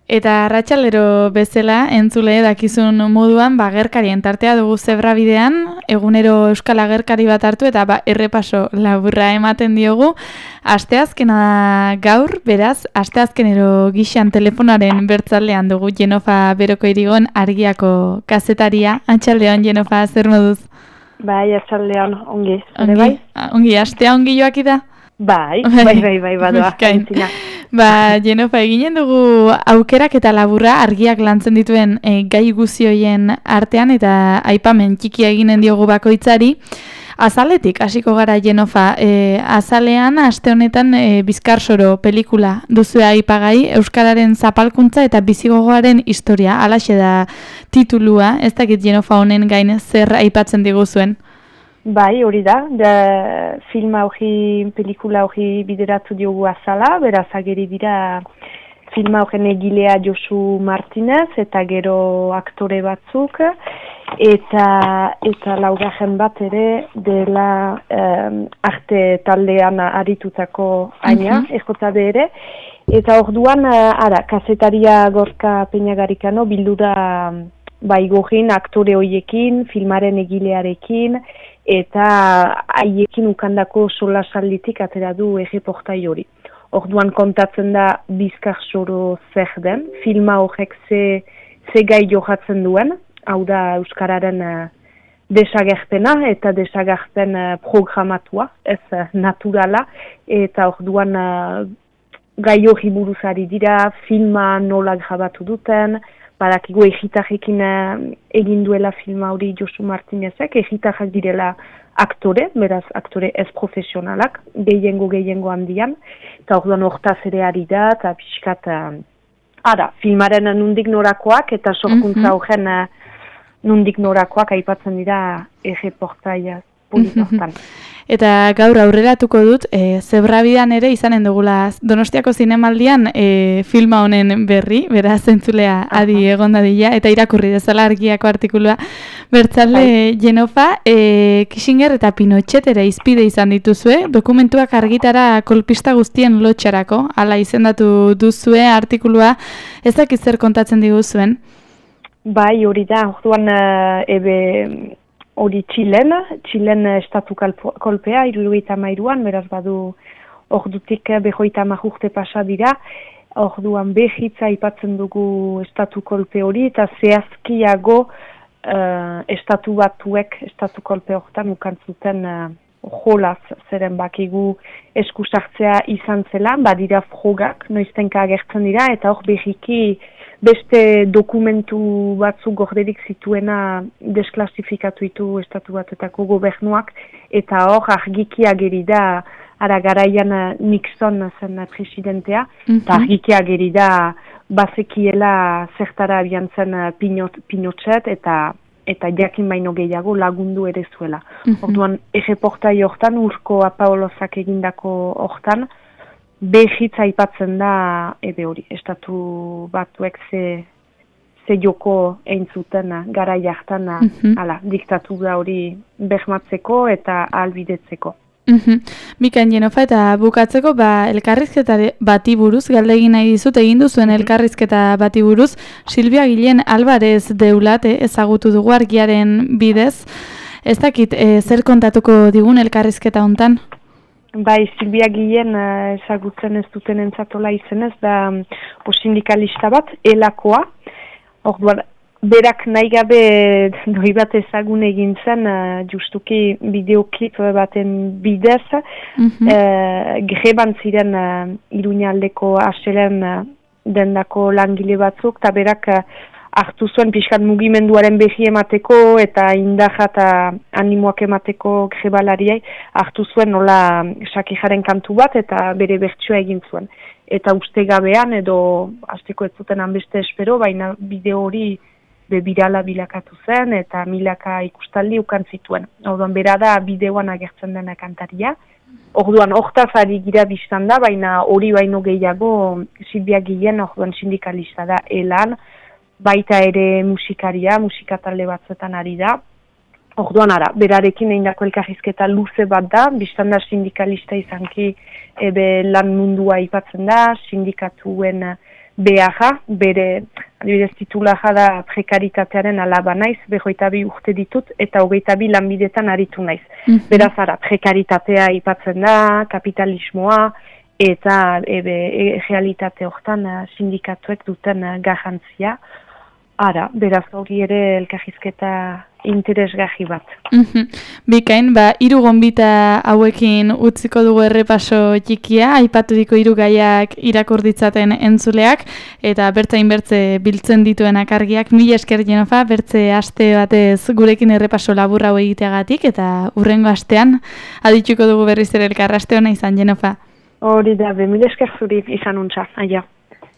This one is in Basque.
Eta arratsalero bezala, entzule dakizun moduan, gerkarien tartea dugu zebrabidean, egunero euskal agerkari bat hartu eta errepaso laburra ematen diogu. Asteazkena da gaur, beraz, asteazkenero gixan telefonaren bertzaldean dugu Jenofa Beroko Irigon Argiako kazetaria. Atxaldeon, Jenofa, zer moduz? Bai, atxaldeon, ongi. Bai? Ongi, astea ongi joaki da? Bai, badoa. Jenofa, eginen dugu aukerak eta laburra argiak lantzen dituen gai guzioien artean eta aipamen txikia eginen diogu bakoitzari. Azaletik, hasiko gara Jenofa, azalean, aste honetan Bizkarsoro pelikula duzu aipagai, Euskararen zapalkuntza eta bizigogoaren historia, halaxe da titulua, ez dakit Jenofa honen gain zer aipatzen diguzuen? Bai, hori da, pelikula hori bideratu diogu azala, beraz ageri dira filma horren egilea Josu Martinez eta gero aktore batzuk, eta laugarren bat ere dela arte taldean aritutako aina, eskota ere, eta orduan, kazetaria Gorka Peñagarikano bildu da baigorin aktore hoiekin, filmaren egilearekin, eta haiekin ukandako solasalditik atera du erreportai hori. Orduan kontatzen da Bizkarsoro zer den, filma horrek ze gai johatzen duen, hau da Euskararen desagerpena eta desagerpen programatua, ez naturala, eta orduan gai hori buruzari dira, filma nola grabatu duten, badakigu egitarrekin egin duela filma hori Josu Martinezek, egitarrak direla aktore, beraz aktore ez profesionalak, gehiengo handian, eta orduan hortaz ere ari da, eta pixkat, filmaren nundik norakoak, eta sorkuntza horren nundik norakoak aipatzen dira erreportaia politortan. Eta gaur aurreratuko dut, zebrabidan ere izanen dugula Donostiako zinemaldian filma honen berri, beraz entzulea adi egon dadila, eta irakurri dezala argiako artikulua. Bertzalde, Jenofa, Kissinger eta Pinochet ere izpide izan dituzue, dokumentuak argitara kolpista guztien lotxarako, hala izendatu duzue artikulua, ez dakit zer kontatzen diguzuen? Bai, hori da, orduan hori Txilen estatu kolpea, 73an, beraz badu ordutik 50 urte pasa dira, orduan behitza aipatzen dugu estatu kolpe hori, eta zehazkiago estatu batuek estatu kolpe horretan ukantzuten jolaz zeren bakigu eskusartzea izan zela, badira frogak, noiztenka agertzen dira, eta hor behiki beste dokumentu batzuk gorderik zituena desklasifikatu ditu estatu batetako gobernuak, eta hor argiki ageri da, garaian Nixon zen presidentea, eta argiki ageri da bazekiela zertara abian zen Pinochet, eta jakin baino gehiago lagundu ere zuela. Orduan, erreportai hortan, Urko Apaolozak egindako hortan, behitz aipatzen da, hori, estatu batuek ze joko eintzuten gara jartan, diktatura hori bermatzeko eta ahalbidetzeko. Bikain Jenofa, eta bukatzeko, elkarrizketa bati buruz, galdegin nahi dizut, egin duzuen elkarrizketa bati buruz, Silvia Guillen Alvarez deulate ezagutu dugu argiaren bidez. Ez dakit, zer kontatuko digun elkarrizketa hontan? Bai, Silvia Guillen ezagutzen ez duten entzatola izenez, da sindikalista bat, elakoa. Orduan, berak nahi gabe doi bat ezagun egin zen, justuki bideoklip baten bidez, greban ziren Iruñaldeko aselen dendako langile batzuk, eta berak hartu zuen pixkat mugimenduaren behi emateko eta indarra eta animoak emateko grebalariai hartu zuen nola Shakiraren kantu bat eta bere bertsua egin zuen. Eta ustegabean edo hasteko ez zuten hanbeste espero, baina bideo hori birala bilakatu zen eta milaka ikustaldi ukan zituen. Orduan bera da bideoan agertzen dena kantaria. Orduan hortaz ari gira biztan da, baina hori baino gehiago Silvia Guillen orduan sindikalista da elan, baita ere musikaria, musikatalde batzuetan ari da. Orduan berarekin egindako elkarrizketa luze bat da, biztan da sindikalista izanki lan mundua aipatzen da, sindikatuen beharra, bere, adibidez titulaja da prekaritatearen alaba naiz, 22 urte ditut, eta 22 lanbidetan aritu naiz. Beraz, prekaritatea aipatzen da, kapitalismoa, eta realitate hortan sindikatuek duten garrantzia. Beraz, hori ere elkarrizketa interesgarri bat. Bikain, 3 gonbita hauekin utziko dugu errepaso txikia, aipaturiko 3 gaiak irakur ditzaten entzuleak, eta bertzain bertze biltzen dituenak argiak. Mila esker Jenofa, bertze aste batez gurekin errepaso labur hau egiteagatik, eta hurrengo astean adituko dugu berriz ere elkar. Aste hona izan, Jenofa. Hori da, mila esker zuri izan untza, aia.